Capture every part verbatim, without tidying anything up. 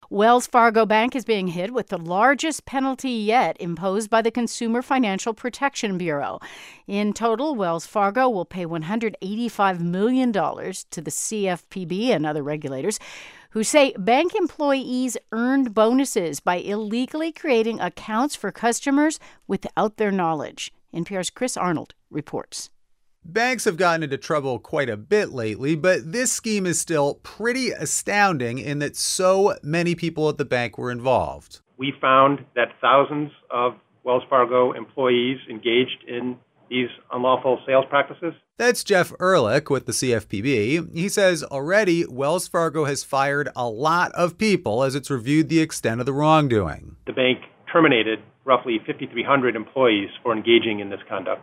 Wells Fargo Bank is being hit with the largest penalty yet imposed by the Consumer Financial Protection Bureau. In total, Wells Fargo will pay one hundred eighty-five million dollars to the C F P B and other regulators who say bank employees earned bonuses by illegally creating accounts for customers without their knowledge. N P R's Chris Arnold reports. Banks have gotten into trouble quite a bit lately, but this scheme is still pretty astounding in that so many people at the bank were involved. We found that thousands of Wells Fargo employees engaged in these unlawful sales practices. That's Jeff Ehrlich with the C F P B. He says already Wells Fargo has fired a lot of people as it's reviewed the extent of the wrongdoing. The bank terminated roughly five thousand three hundred employees for engaging in this conduct.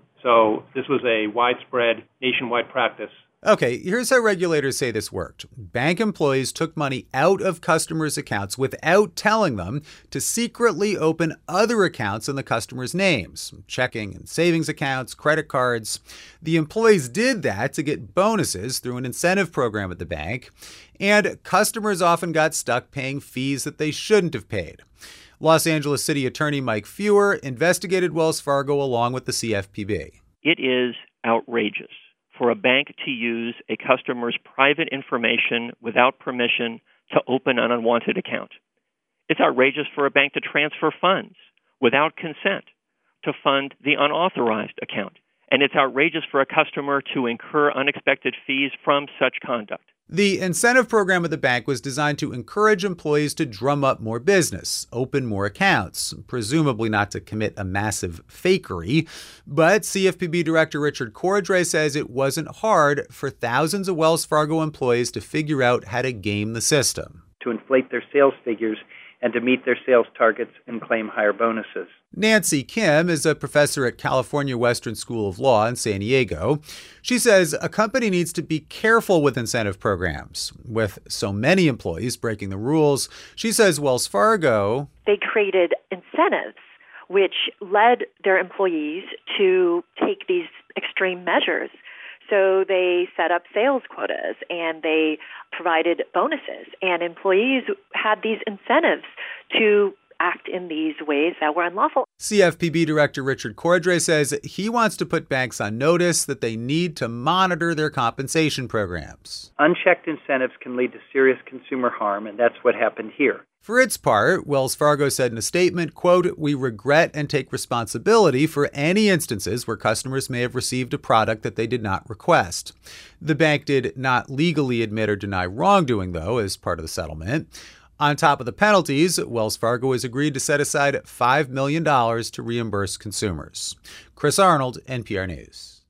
So this was a widespread nationwide practice. Okay, here's how regulators say this worked. Bank employees took money out of customers' accounts without telling them to secretly open other accounts in the customers' names, checking and savings accounts, credit cards. The employees did that to get bonuses through an incentive program at the bank, and customers often got stuck paying fees that they shouldn't have paid. Los Angeles City Attorney Mike Feuer investigated Wells Fargo along with the C F P B. It is outrageous for a bank to use a customer's private information without permission to open an unwanted account. It's outrageous for a bank to transfer funds without consent to fund the unauthorized account. And it's outrageous for a customer to incur unexpected fees from such conduct. The incentive program at the bank was designed to encourage employees to drum up more business, open more accounts, presumably not to commit a massive fakery. But C F P B Director Richard Cordray says it wasn't hard for thousands of Wells Fargo employees to figure out how to game the system. To inflate their sales figures and to meet their sales targets and claim higher bonuses. Nancy Kim is a professor at California Western School of Law in San Diego. She says a company needs to be careful with incentive programs. With so many employees breaking the rules, she says Wells Fargo... They created incentives which led their employees to take these extreme measures. So they set up sales quotas and they provided bonuses, and employees had these incentives to act in these ways that were unlawful. C F P B Director Richard Cordray says he wants to put banks on notice that they need to monitor their compensation programs. Unchecked incentives can lead to serious consumer harm, and that's what happened here. For its part, Wells Fargo said in a statement, quote, "We regret and take responsibility for any instances where customers may have received a product that they did not request." The bank did not legally admit or deny wrongdoing, though, as part of the settlement. On top of the penalties, Wells Fargo has agreed to set aside five million dollars to reimburse consumers. Chris Arnold, N P R News.